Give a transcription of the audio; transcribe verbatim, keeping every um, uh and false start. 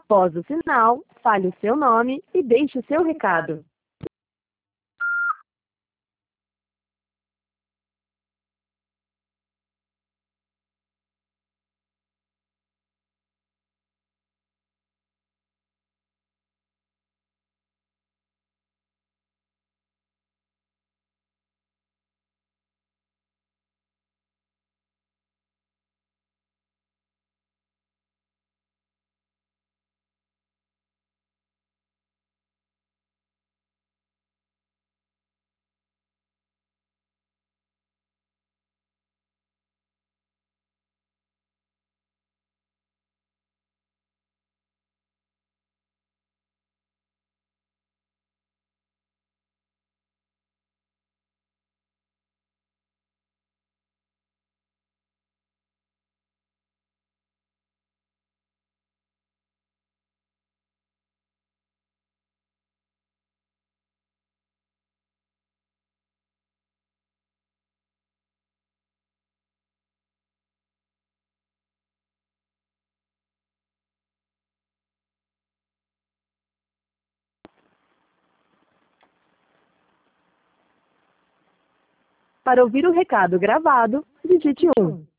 Após o sinal, fale o seu nome e deixe o seu recado. Para ouvir o recado gravado, digite um.